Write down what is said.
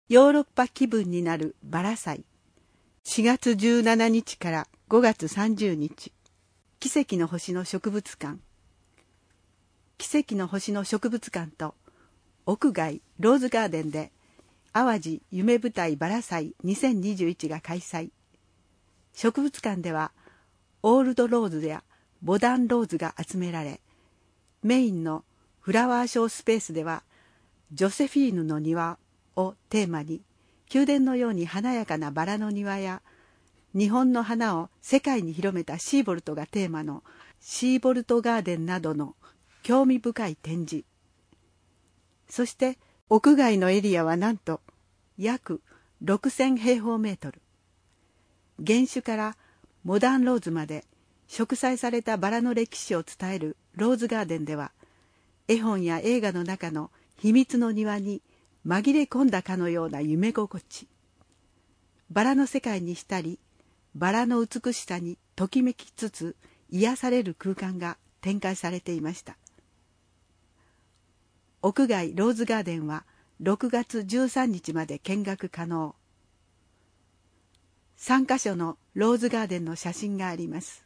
ヨーロッパ気分になるバラ祭。4月17日から5月30日。奇跡の星の植物館。奇跡の星の植物館と屋外ローズガーデンで淡路夢舞台バラ祭2021が開催。植物館ではオールドローズやモダンローズが集められ、メインのフラワーショースペースではジョセフィーヌの庭をテーマに、宮殿のように華やかなバラの庭や日本の花を世界に広めたシーボルトがテーマのシーボルトガーデンなどの興味深い展示。そして屋外のエリアはなんと約6000平方メートル。原種からモダンローズまで植栽されたバラの歴史を伝えるローズガーデンでは、絵本や映画の中の秘密の庭に紛れ込んだかのような夢心地。バラの世界に浸り、バラの美しさにときめきつつ癒される空間が展開されていました。屋外ローズガーデンは6月13日まで見学可能。3カ所のローズガーデンの写真があります。